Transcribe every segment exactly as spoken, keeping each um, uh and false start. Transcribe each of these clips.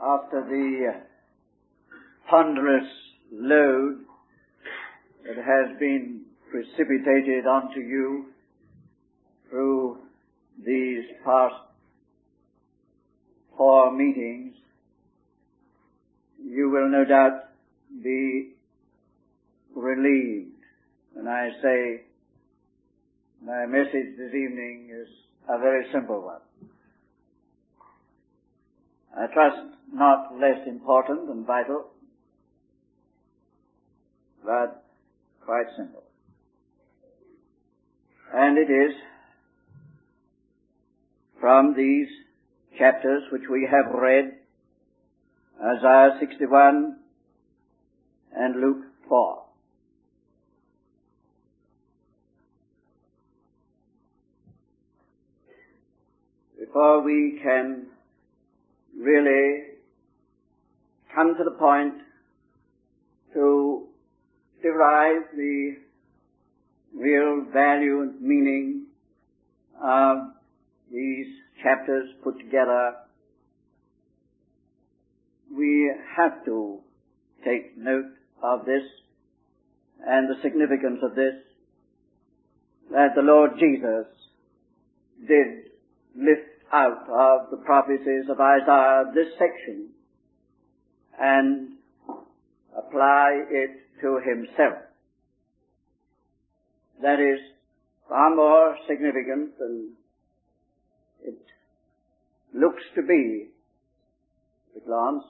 after the ponderous load that has been precipitated onto you through these past four meetings, you will no doubt be relieved when I say my message this evening is a very simple one. I trust not less important and vital, but quite simple. And it is from these chapters which we have read, Isaiah sixty-one and Luke four. Before we can really come to the point to derive the real value and meaning of these chapters put together, we have to take note of this and the significance of this, that the Lord Jesus did lift out of the prophecies of Isaiah this section and apply it to himself. That is far more significant than it looks to be at a glance,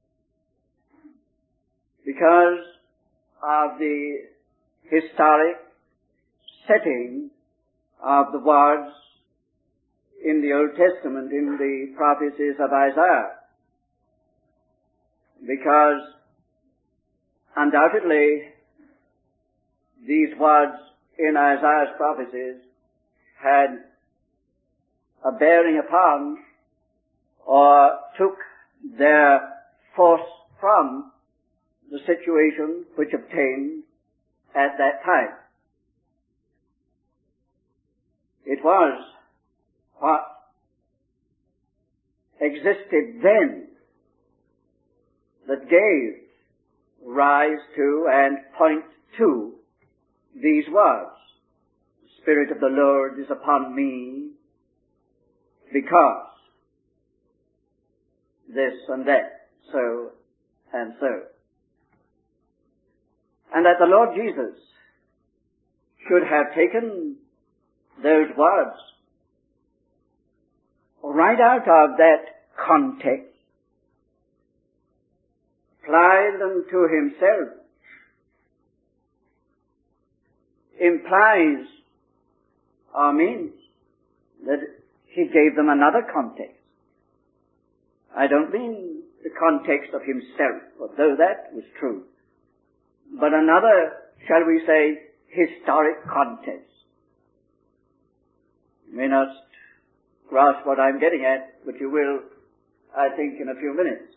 because of the historic setting of the words in the Old Testament, in the prophecies of Isaiah. Because undoubtedly these words in Isaiah's prophecies had a bearing upon or took their force from the situation which obtained at that time. It was what existed then that gave rise to and point to these words. The Spirit of the Lord is upon me because this and that, so and so. And that the Lord Jesus should have taken those words right out of that context, apply them to himself, implies or means that he gave them another context. I don't mean the context of himself, although that was true, but another, shall we say, historic context. You may not grasp what I'm getting at, but you will, I think, in a few minutes.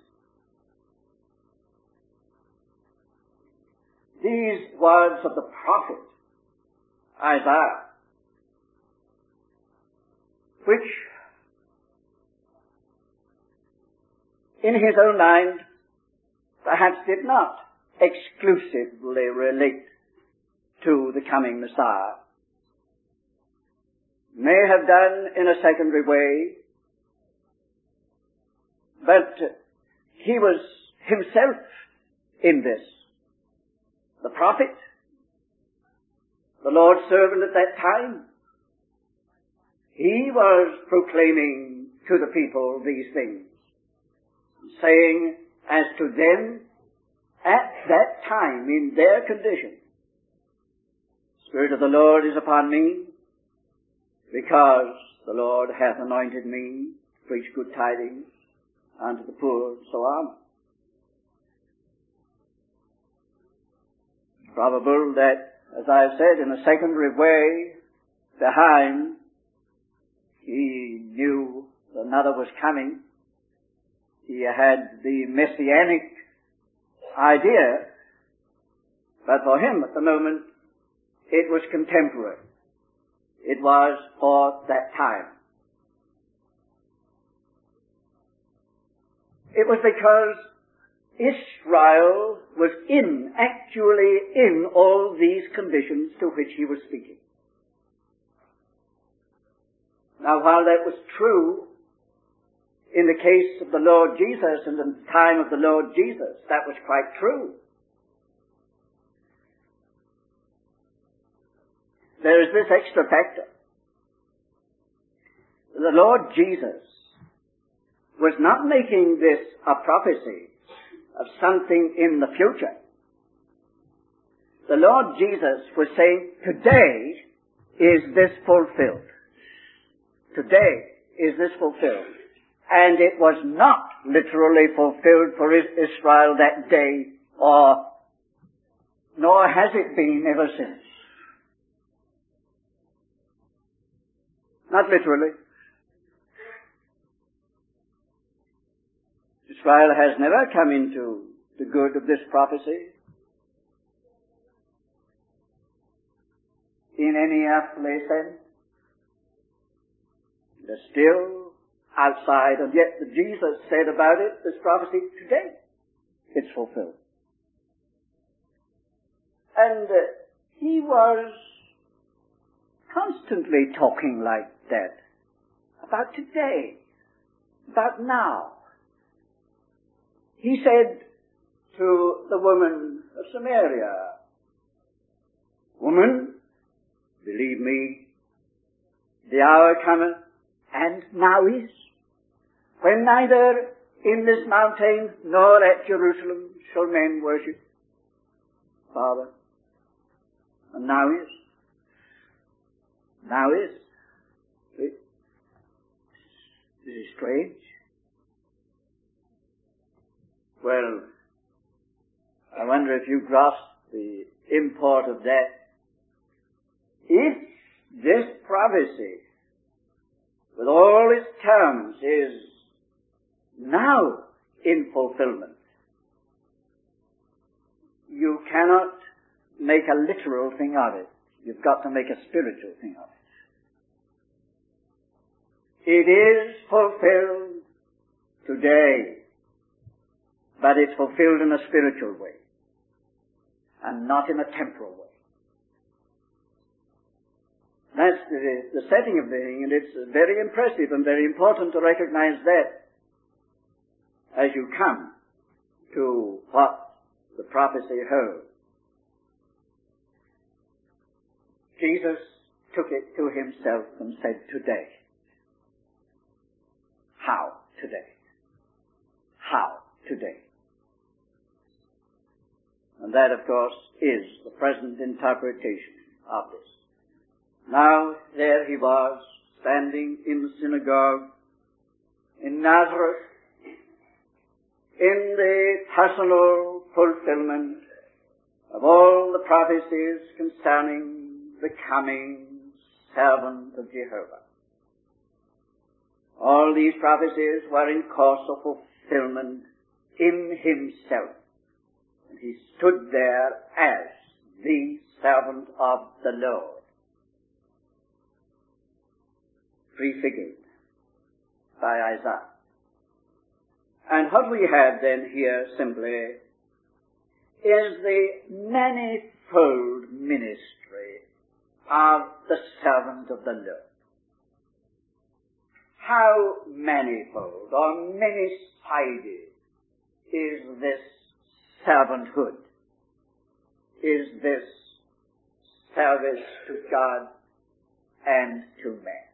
These words of the prophet Isaiah, which in his own mind perhaps did not exclusively relate to the coming Messiah, may have done in a secondary way, but he was himself in this. The prophet, the Lord's servant at that time, he was proclaiming to the people these things, saying as to them at that time in their condition, the Spirit of the Lord is upon me, because the Lord hath anointed me to preach good tidings unto the poor, and so on. It's probable that, as I have said, in a secondary way, behind, he knew another was coming. He had the messianic idea, but for him at the moment, it was contemporary. It was for that time. It was because Israel was in, actually in all these conditions to which he was speaking. Now, while that was true in the case of the Lord Jesus and in the time of the Lord Jesus, that was quite true. There is this extra factor. The Lord Jesus was not making this a prophecy of something in the future. The Lord Jesus was saying, today is this fulfilled. Today is this fulfilled. And it was not literally fulfilled for Israel that day, or nor has it been ever since. Not literally. Israel has never come into the good of this prophecy in any earthly sense. They're still outside, and yet Jesus said about it, this prophecy, today it's fulfilled. And uh, he was constantly talking like that about today, about now. He said to the woman of Samaria, "Woman, believe me, the hour cometh, and now is, when neither in this mountain nor at Jerusalem shall men worship Father." And now is. Now is. This is strange. Well, I wonder if you grasp the import of that. If this prophecy, with all its terms, is now in fulfillment, you cannot make a literal thing of it. You've got to make a spiritual thing of it. It is fulfilled today, but it's fulfilled in a spiritual way, and not in a temporal way. That's the, the setting of the thing, and it's very impressive and very important to recognize that as you come to what the prophecy holds. Jesus took it to himself and said, today. How today? How today? And that, of course, is the present interpretation of this. Now, there he was, standing in the synagogue in Nazareth, in the personal fulfillment of all the prophecies concerning the coming servant of Jehovah. All these prophecies were in course of fulfillment in himself. And he stood there as the servant of the Lord, prefigured by Isaiah. And what we have then here simply is the manifold ministry of the servant of the Lord. How manifold or many-sided is this servanthood, is this service to God and to man.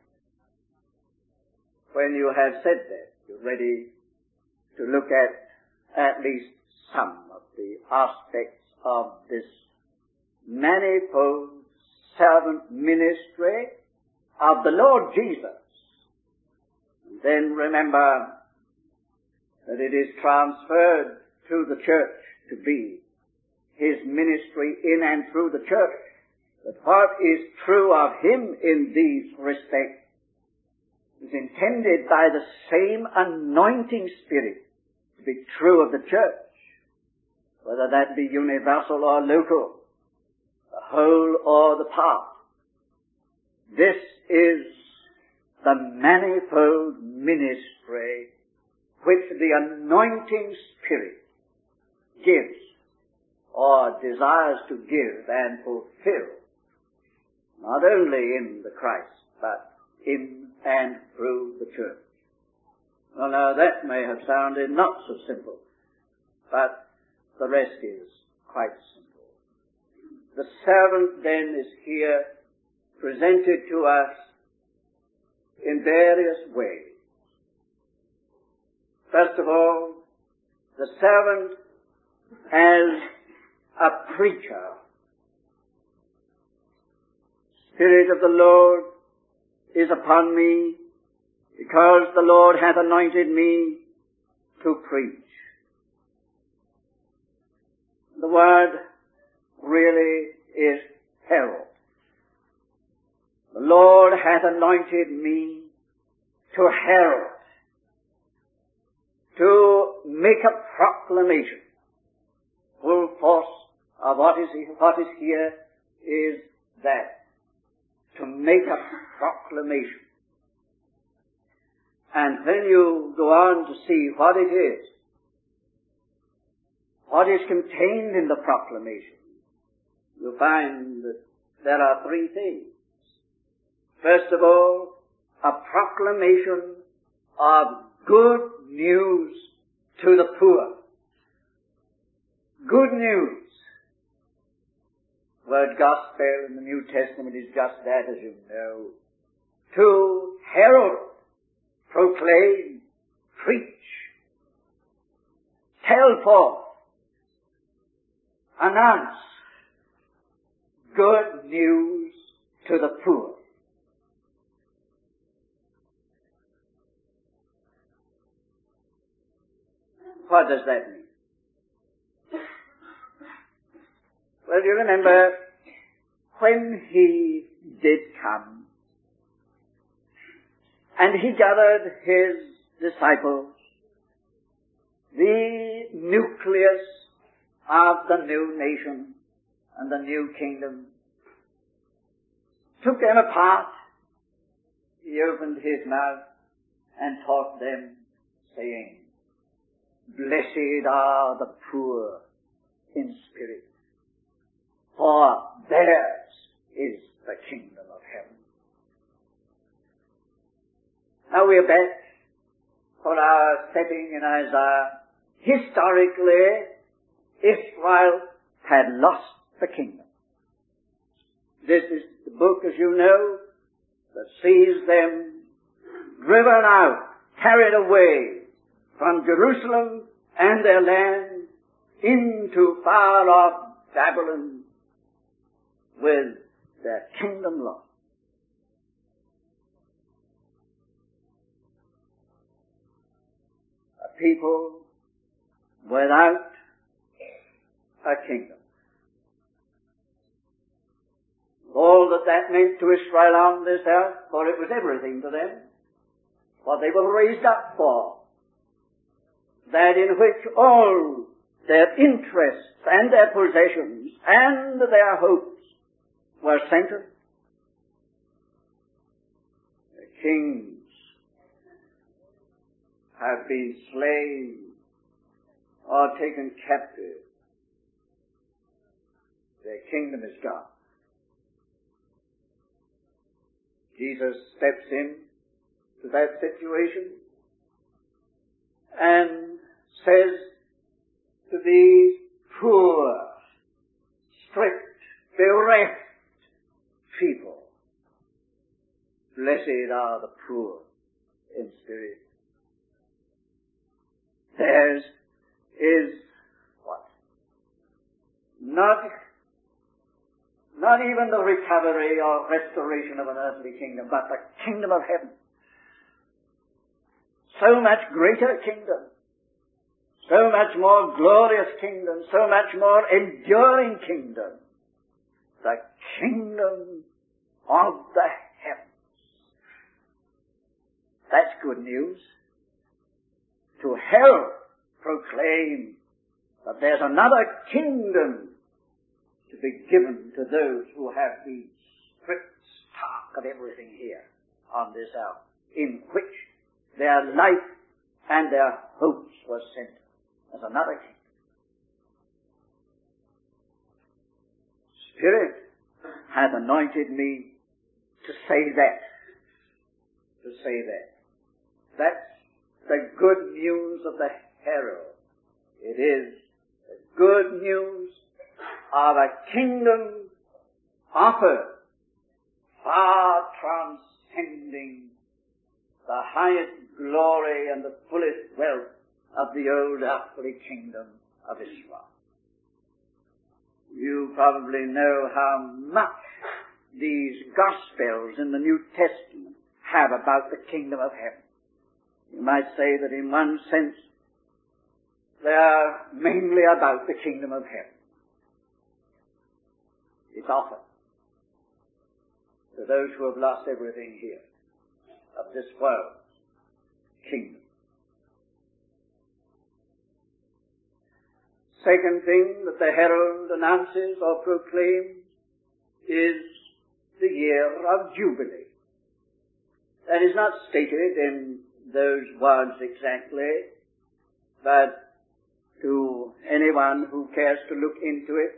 When you have said that, you're ready to look at at least some of the aspects of this manifold servant ministry of the Lord Jesus. And then remember that it is transferred to the church to be his ministry in and through the church. That what is true of him in these respects is intended by the same anointing spirit to be true of the church, whether that be universal or local, the whole or the part. This is the manifold ministry which the anointing Spirit gives or desires to give and fulfill, not only in the Christ, but in and through the church. Well, now that may have sounded not so simple, but the rest is quite simple. The servant then is here presented to us in various ways. First of all, the servant as a preacher. Spirit of the Lord is upon me, because the Lord hath anointed me to preach. The word really is herald. The Lord hath anointed me to herald, to make a proclamation. Full force of what is, what is here is that, to make a proclamation. And when you go on to see what it is, what is contained in the proclamation, you'll find that there are three things. First of all, a proclamation of good news to the poor. Good news. The word gospel in the New Testament is just that, as you know. To herald, proclaim, preach, tell forth, announce good news to the poor. What does that mean? Well, you remember when he did come and he gathered his disciples, the nucleus of the new nation and the new kingdom, took them apart. He opened his mouth and taught them, saying, "Blessed are the poor in spirit, for theirs is the kingdom of heaven." Now we are back for our setting in Isaiah. Historically, Israel had lost the kingdom. This is the book, as you know, that sees them driven out, carried away from Jerusalem and their land into far off Babylon with their kingdom lost. A people without a kingdom. All that that meant to Israel on this earth, for it was everything to them, what they were raised up for, that in which all their interests and their possessions and their hopes were centered. The kings have been slain or taken captive. Their kingdom is gone. Jesus steps in to that situation and says to these poor, stripped, bereft people, "Blessed are the poor in spirit. Theirs is what? Not, not even the recovery or restoration of an earthly kingdom, but the kingdom of heaven. So much greater kingdom. So much more glorious kingdom. So much more enduring kingdom. The kingdom of the heavens." That's good news. To herald, proclaim that there's another kingdom to be given to those who have been stripped stark of everything here on this earth, in which their life and their hopes were centered. There's another kingdom. Spirit hath anointed me to say that. To say that. That's the good news of the herald. It is the good news of a kingdom offered far transcending the highest glory and the fullest wealth of the old earthly kingdom of Israel. You probably know how much these Gospels in the New Testament have about the kingdom of heaven. You might say that in one sense they are mainly about the kingdom of heaven. It's offered to those who have lost everything here of this world's kingdom. Second thing that the herald announces or proclaims is the year of Jubilee. That is not stated in those words exactly, but to anyone who cares to look into it,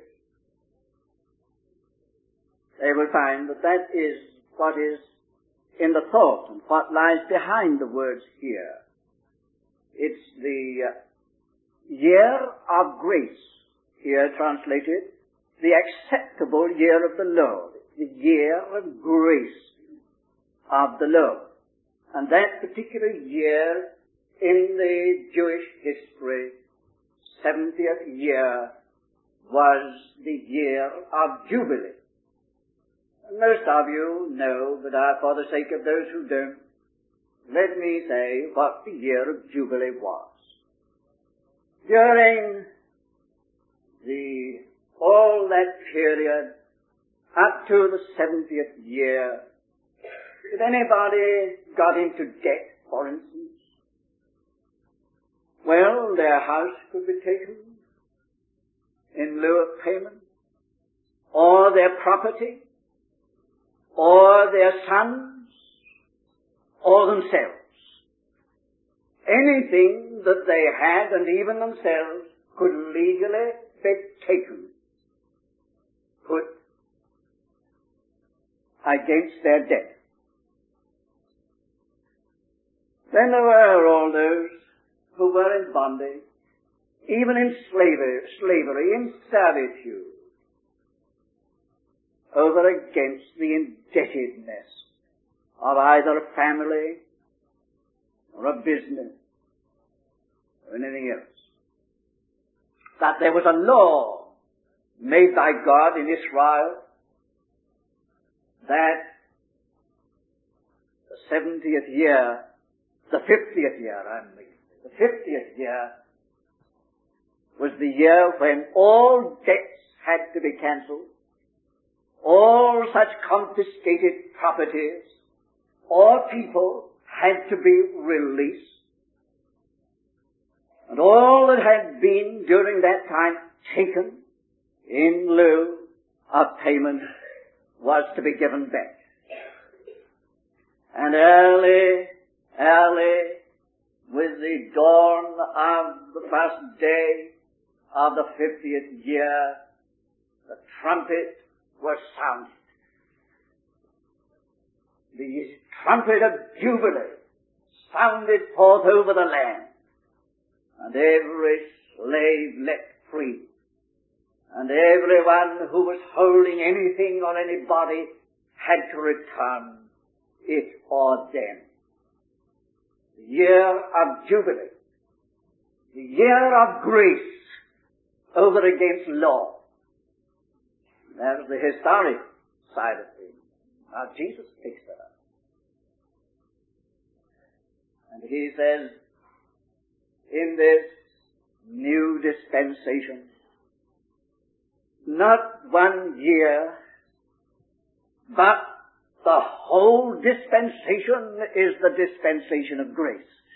they will find that that is what is in the thought and what lies behind the words here. It's the year of grace, here translated, the acceptable year of the Lord, the year of grace of the Lord. And that particular year in the Jewish history, seventieth year, was the year of Jubilee. And most of you know, but I, for the sake of those who don't, let me say what the year of Jubilee was. During the, all that period, up to the seventieth year, if anybody got into debt, for instance, well, their house could be taken in lieu of payment, or their property, or their sons, or themselves. Anything that they had, and even themselves, could legally be taken, put against their debt. Then there were all those who were in bondage, even in slavery, slavery, in servitude, over against the indebtedness of either a family or a business or anything else. That there was a law made by God in Israel that the seventieth year, the fiftieth year, I mean, the fiftieth year was the year when all debts had to be cancelled, all such confiscated properties or people had to be released, and all that had been during that time taken in lieu of payment was to be given back. And early, early, with the dawn of the first day of the fiftieth year, the trumpet was sounded. The trumpet of Jubilee sounded forth over the land, and every slave let free, and everyone who was holding anything or anybody had to return it or them. The year of Jubilee, the year of grace over against law. That was the historic side of things. Now Jesus picks that up. And he says, in this new dispensation, not one year, but the whole dispensation is the dispensation of grace.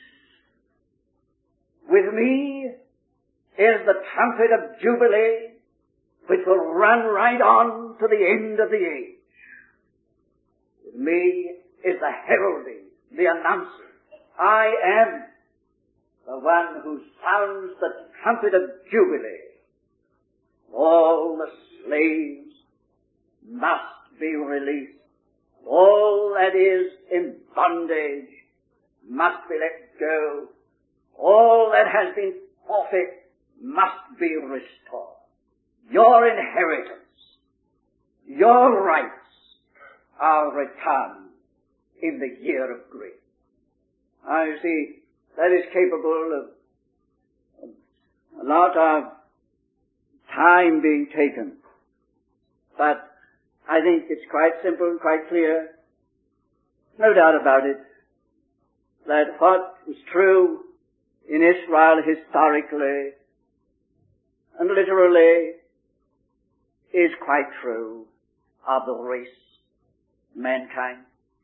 With me is the trumpet of Jubilee, which will run right on to the end of the age. With me is the heralding, the announcing. I am the one who sounds the trumpet of jubilee. All the slaves must be released. All that is in bondage must be let go. All that has been forfeit must be restored. Your inheritance, your rights are returned in the year of grace. I see that is capable of a lot of time being taken. But I think it's quite simple and quite clear, no doubt about it, that what was true in Israel historically and literally is quite true of the race, mankind.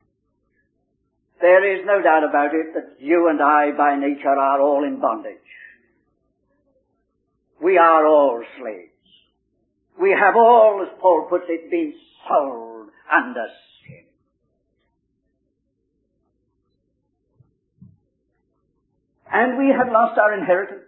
There is no doubt about it that you and I by nature are all in bondage. We are all slaves. We have all, as Paul puts it, been sold under sin. And we have lost our inheritance.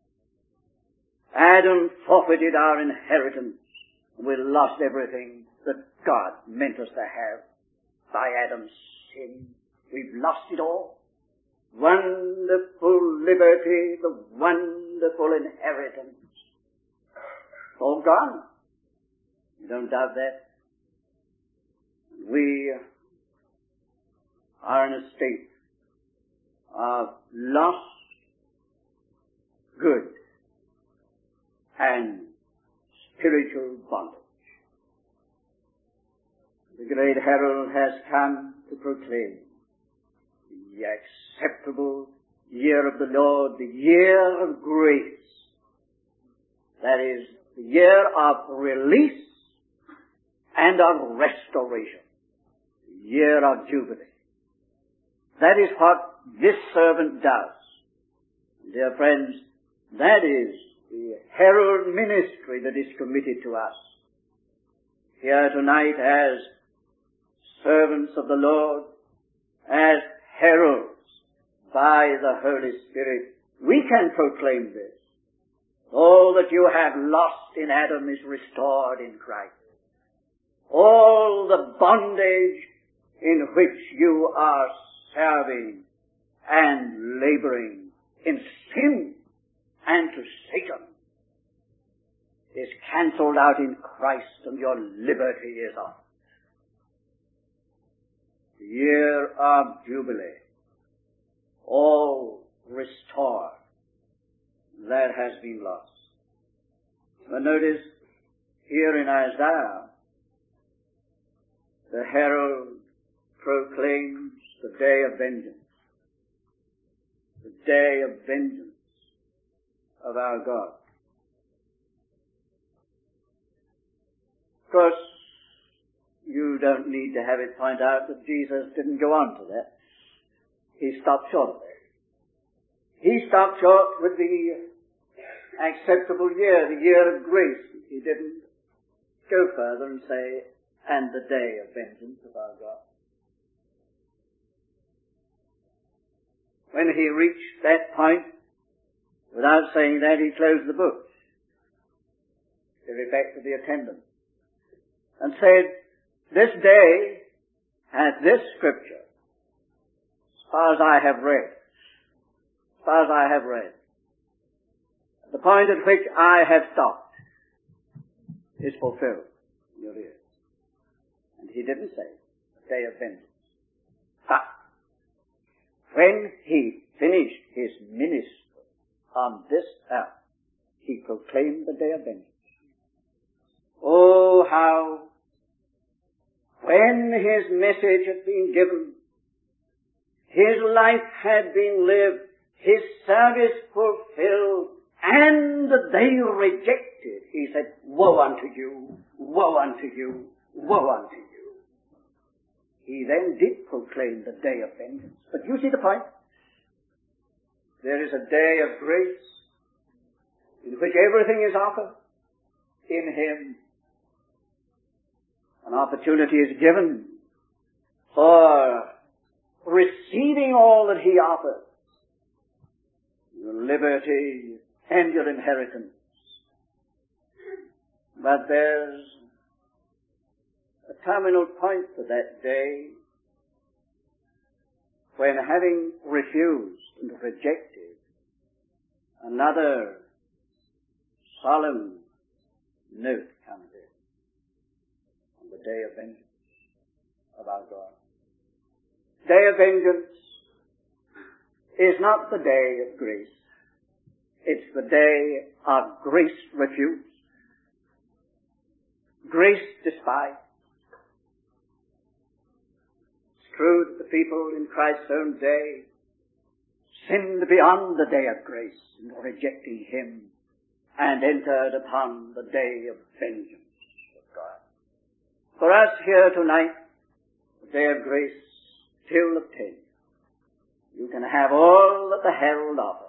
Adam forfeited our inheritance. We lost everything that God meant us to have by Adam's sin. We've lost it all. Wonderful liberty, the wonderful inheritance. It's all gone. You don't doubt that. We are in a state of lost good and spiritual bondage. The great herald has come to proclaim the acceptable year of the Lord, the year of grace. That is, the year of release and of restoration, the year of jubilee. That is what this servant does. Dear friends, that is the herald ministry that is committed to us. Here tonight as servants of the Lord, as heralds by the Holy Spirit, we can proclaim this. All that you have lost in Adam is restored in Christ. All the bondage in which you are serving and laboring in sin and to Satan is cancelled out in Christ, and your liberty is off. The year of jubilee, all restored that has been lost. But notice here in Isaiah, the herald proclaims the day of vengeance, the day of vengeance of our God. Of course, you don't need to have it point out that Jesus didn't go on to that. He stopped short of that. He stopped short with the acceptable year, the year of grace. He didn't go further and say, and the day of vengeance of our God. When he reached that point, without saying that, he closed the book, gave it back to the attendant, and said, this day hath this scripture, as far as I have read, as far as I have read, the point at which I have stopped is fulfilled in your ears. And he didn't say the day of vengeance. But when he finished his ministry on this earth, he proclaimed the day of vengeance. Oh, how when his message had been given, his life had been lived, his service fulfilled, and they rejected, he said, woe unto you, woe unto you, woe unto you. He then did proclaim the day of vengeance. But you see the point? There is a day of grace in which everything is offered in him. An opportunity is given for receiving all that he offers. your liberty, and your inheritance. But there's a terminal point to that day when, having refused and rejected, another solemn note comes in on the day of vengeance of our God. Day of vengeance is not the day of grace. It's the day of grace refused, grace despised. It's true that the people in Christ's own day sinned beyond the day of grace in rejecting Him and entered upon the day of vengeance of God. For us here tonight, the day of grace still obtained. You can have all that the herald offers.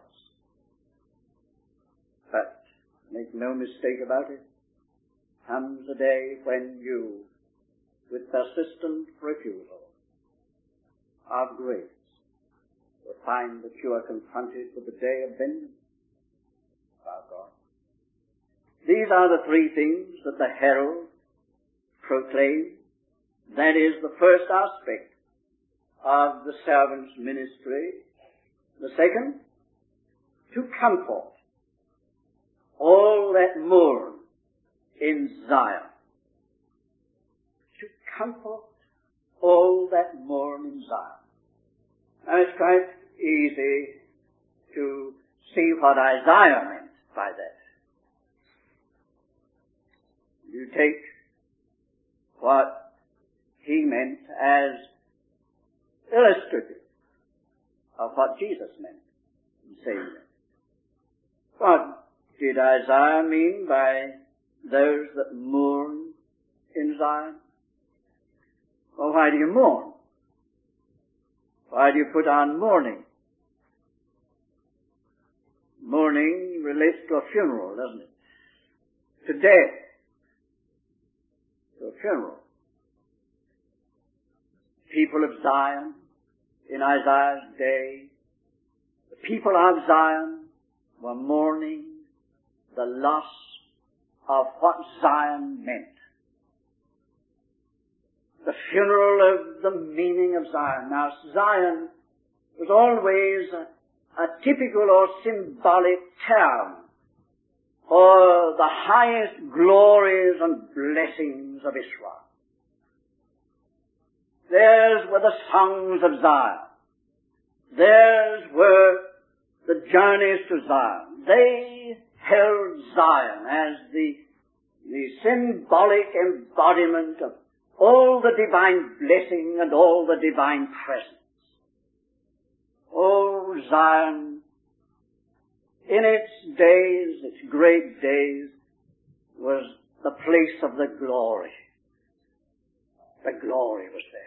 But make no mistake about it, comes a day when you, with persistent refusal of grace, will find that you are confronted with the day of vengeance of our God. These are the three things that the herald proclaimed. That is the first aspect of the servant's ministry. The second, to comfort all that mourn in Zion. To comfort all that mourn in Zion. Now it's quite easy to see what Isaiah meant by that. You take what he meant as illustrative of what Jesus meant in saying that. What did Isaiah mean by those that mourn in Zion? Well, why do you mourn? Why do you put on mourning? Mourning relates to a funeral, doesn't it? To death. To a funeral. People of Zion in Isaiah's day, the people of Zion were mourning the loss of what Zion meant. The funeral of the meaning of Zion. Now, Zion was always a, a typical or symbolic term for the highest glories and blessings of Israel. Theirs were the songs of Zion. Theirs were the journeys to Zion. They held Zion as the, the symbolic embodiment of all the divine blessing and all the divine presence. Oh, Zion, in its days, its great days, was the place of the glory. The glory was there.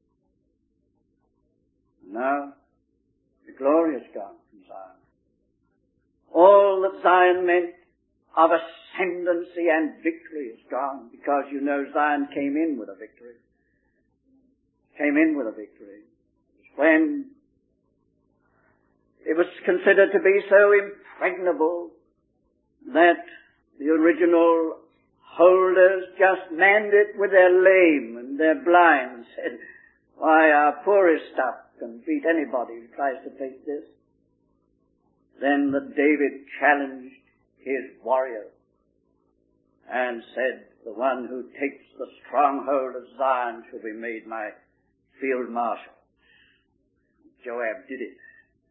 Now, the glory is gone from Zion. All that Zion meant of ascendancy and victory is gone, because you know Zion came in with a victory. Came in with a victory. When it was considered to be so impregnable that the original holders just manned it with their lame and their blind and said, why, our poorest stuff can beat anybody who tries to take this. Then that David challenged his warrior and said, the one who takes the stronghold of Zion shall be made my field marshal. Joab did it.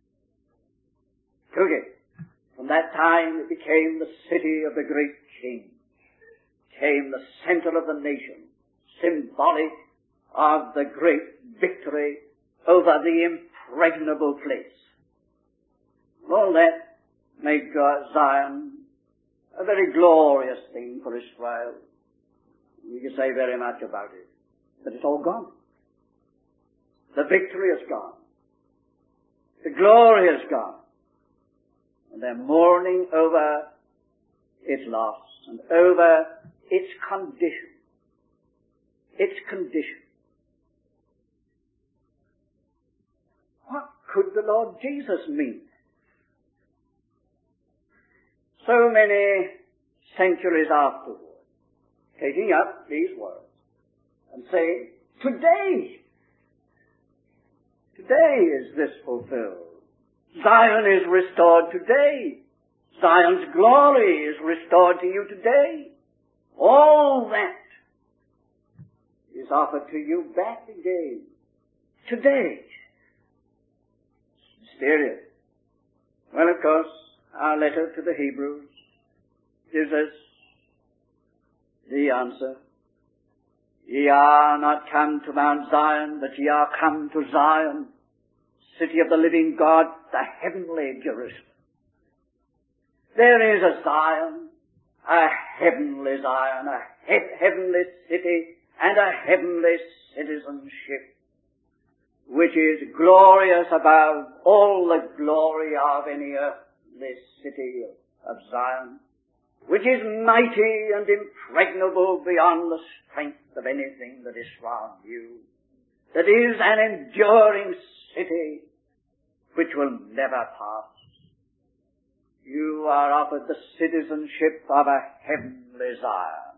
Took it. From that time it became the city of the great king. Became the center of the nation, symbolic of the great victory over the impregnable place. All that made God, Zion a very glorious thing for Israel. You can say very much about it, but it's all gone. The victory is gone. The glory is gone. And they're mourning over its loss and over its condition. Its condition. What could the Lord Jesus mean so many centuries afterward, taking up these words and saying, today, today is this fulfilled. Zion is restored today. Zion's glory is restored to you today. All that is offered to you back again. Today. Mysterious. Well, of course, our letter to the Hebrews gives us the answer. Ye are not come to Mount Zion, but ye are come to Zion, city of the living God, the heavenly Jerusalem. There is a Zion, a heavenly Zion, a he- heavenly city, and a heavenly citizenship, which is glorious above all the glory of any earthly city of Zion, which is mighty and impregnable beyond the strength of anything that is around you, that is an enduring city which will never pass. You are offered the citizenship of a heavenly Zion.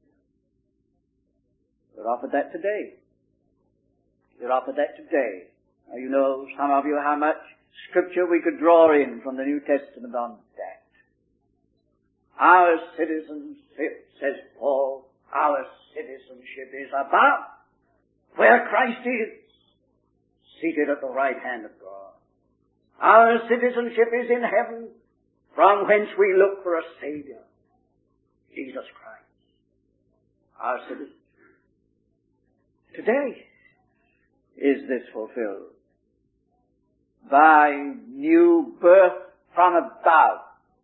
You're offered that today. You're offered that today. Now, you know, some of you, how much scripture we could draw in from the New Testament on that. Our citizenship, says Paul, our citizenship is above, where Christ is, seated at the right hand of God. Our citizenship is in heaven, from whence we look for a Savior, Jesus Christ, our citizenship. Today is this fulfilled by new birth from above,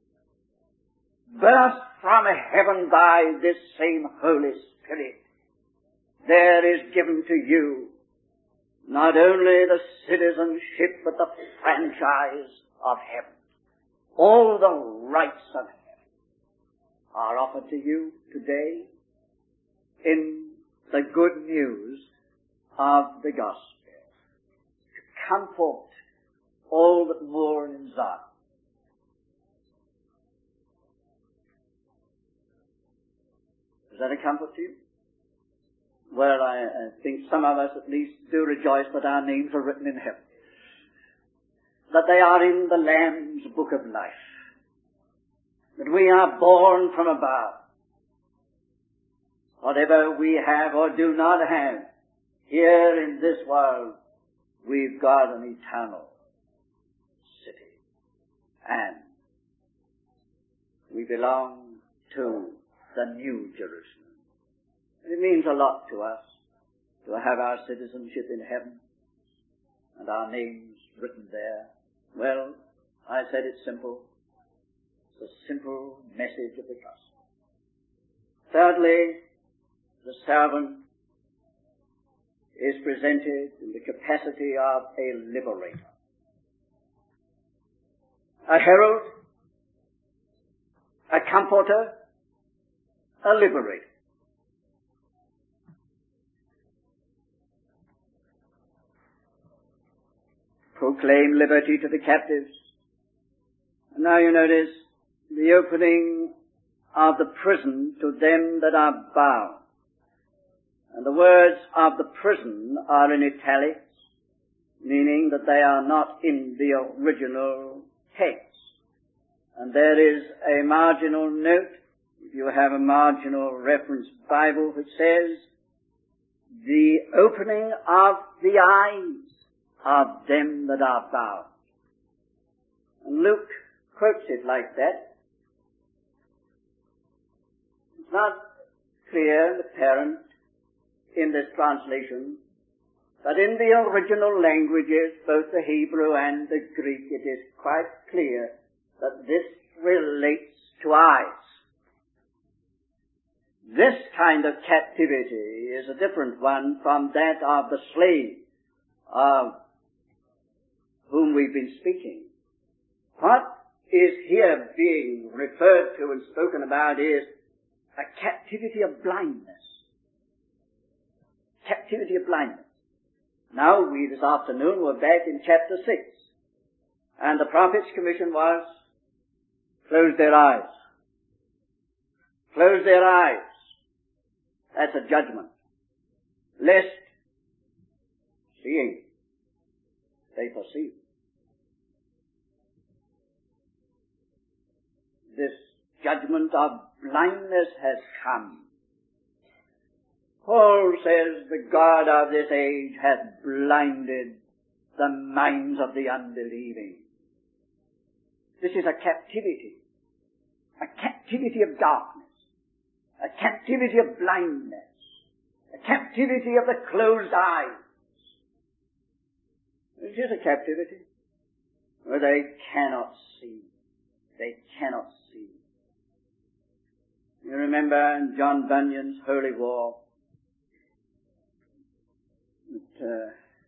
birth from heaven by this same Holy Spirit. There is given to you not only the citizenship, but the franchise of heaven. All the rights of heaven are offered to you today in the good news of the gospel, to comfort all that mourn in Zion. Is that a comfort to you? Well, I, I think some of us at least do rejoice that our names are written in heaven, that they are in the Lamb's book of life, that we are born from above. Whatever we have or do not have here in this world, we've got an eternal city. And we belong to the New Jerusalem. It means a lot to us to have our citizenship in heaven and our names written there. Well, I said it's simple. It's a simple message of the gospel. Thirdly, the servant is presented in the capacity of a liberator. A herald, a comforter, a liberator. Proclaim liberty to the captives. And now you notice the opening of the prison to them that are bound. And the words of the prison are in italics, meaning that they are not in the original text. And there is a marginal note, if you have a marginal reference Bible, which says, the opening of the eyes of them that are bound. And Luke quotes it like that. It's not clear and apparent in this translation, but in the original languages, both the Hebrew and the Greek, it is quite clear that this relates to eyes. This kind of captivity is a different one from that of the slave of whom we've been speaking. What is here being referred to and spoken about is a captivity of blindness. Captivity of blindness. Now we this afternoon were back in chapter six, and the prophet's commission was close their eyes. Close their eyes. That's a judgment. Lest, seeing, they perceive. This judgment of blindness has come. Paul says the God of this age hath blinded the minds of the unbelieving. This is a captivity. A captivity of darkness. A captivity of blindness. A captivity of the closed eyes. It is a captivity where they cannot see. They cannot see. You remember in John Bunyan's Holy War, that, uh,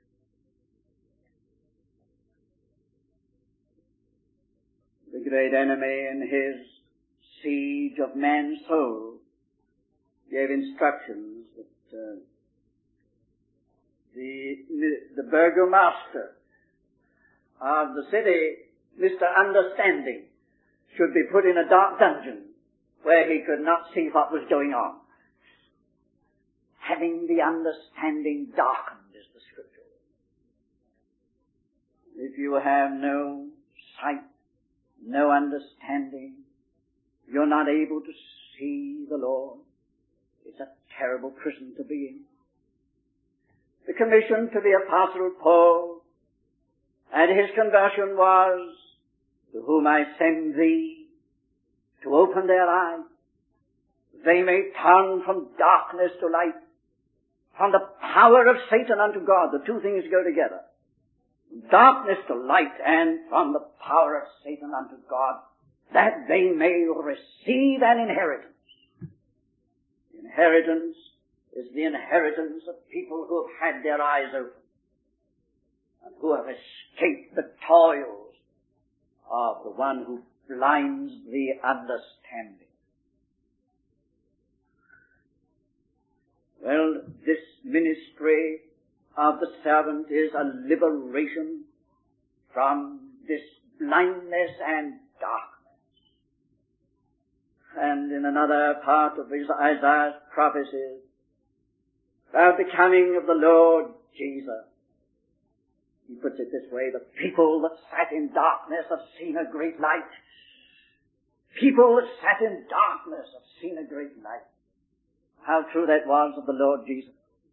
the great enemy in his siege of man's soul gave instructions that uh, the the burgomaster of the city, Mister Understanding, should be put in a dark dungeon where he could not see what was going on. Having the understanding darkened is the scripture. If you have no sight, no understanding, you're not able to see the Lord. It's a terrible prison to be in. The commission to the Apostle Paul and his conversion was, to whom I send thee, to open their eyes, they may turn from darkness to light, from the power of Satan unto God. The two things go together. Darkness to light, and from the power of Satan unto God, that they may receive an inheritance. Inheritance is the inheritance of people who have had their eyes open and who have escaped the toils of the one who blinds the understanding. Well, this ministry of the servant is a liberation from this blindness and darkness. And in another part of Isaiah's prophecies, about the coming of the Lord Jesus, he puts it this way: the people that sat in darkness have seen a great light. People that sat in darkness have seen a great light. How true that was of the Lord Jesus.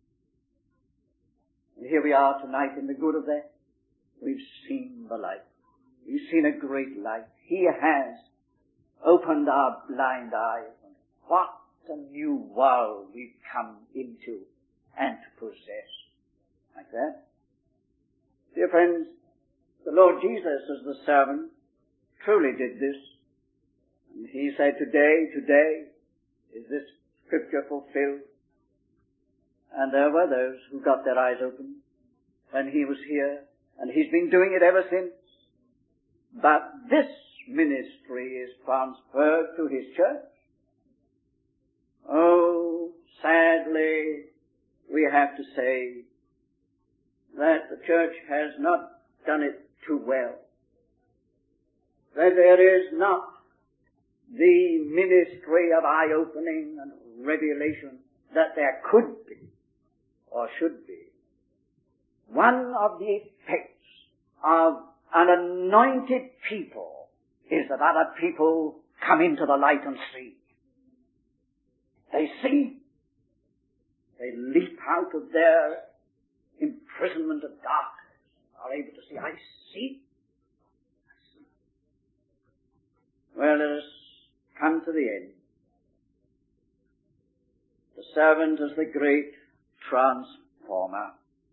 And here we are tonight in the good of that. We've seen the light. We've seen a great light. He has opened our blind eyes. What a new world we've come into and to possess. Like that. Dear friends, the Lord Jesus as the servant truly did this. And he said, today, today is this scripture fulfilled. And there were those who got their eyes open when he was here, and he's been doing it ever since. But this ministry is transferred to his church. Oh, sadly, we have to say that the church has not done it too well. That there is not the ministry of eye-opening and revelation that there could be or should be. One of the effects of an anointed people is that other people come into the light and see. They see. They leap out of their imprisonment of darkness, are able to see. I see. I see. Well, let us come to the end. The servant is the great transformer.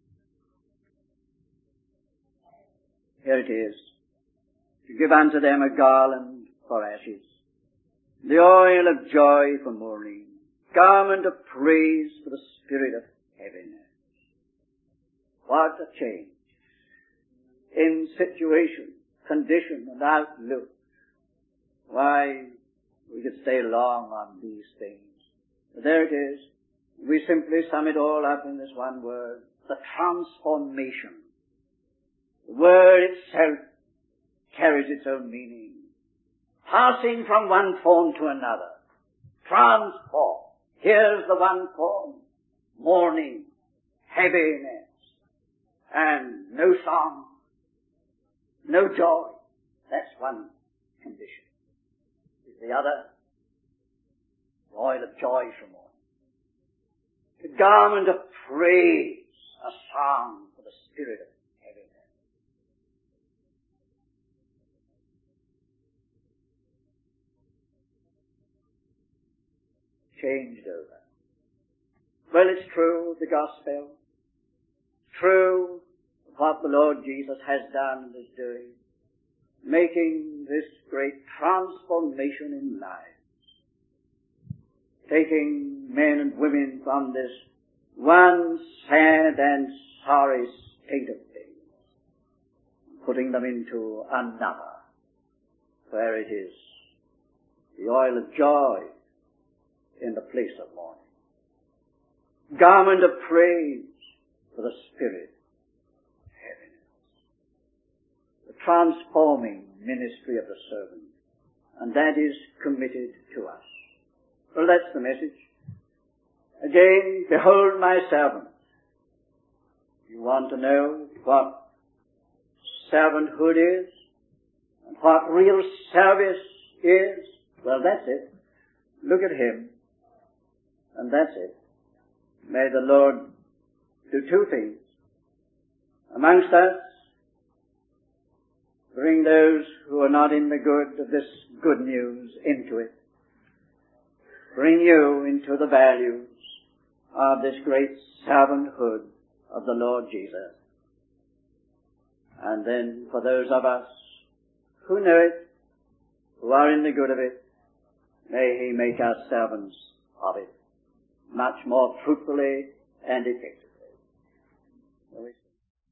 Here it is. To give unto them a garland for ashes, the oil of joy for mourning, garment of praise for the spirit of heaviness. What a change in situation, condition, and outlook. Why, we could stay long on these things. But there it is. We simply sum it all up in this one word: the transformation. The word itself carries its own meaning. passing from one form to another, transformed. Here's the one form, mourning, heaviness, and no song, no joy. That's one condition. Is the other, the oil of joy from mourning. The garment of praise, a song for the spirit of heaviness. Changed over. Well, it's true, the gospel. True, what the Lord Jesus has done and is doing, making this great transformation in lives, taking men and women from this one sad and sorry state of things, putting them into another, where it is the oil of joy in the place of mourning. Garment of praise for the spirit. The transforming ministry of the servant. And that is committed to us. Well, that's the message. Again, behold my servant. You want to know what servanthood is and what real service is? Well, that's it. Look at him. And that's it. May the Lord do two things. Amongst us, bring those who are not in the good of this good news into it. Bring you into the values of this great servanthood of the Lord Jesus. And then for those of us who know it, who are in the good of it, may He make us servants of it much more fruitfully and effectively.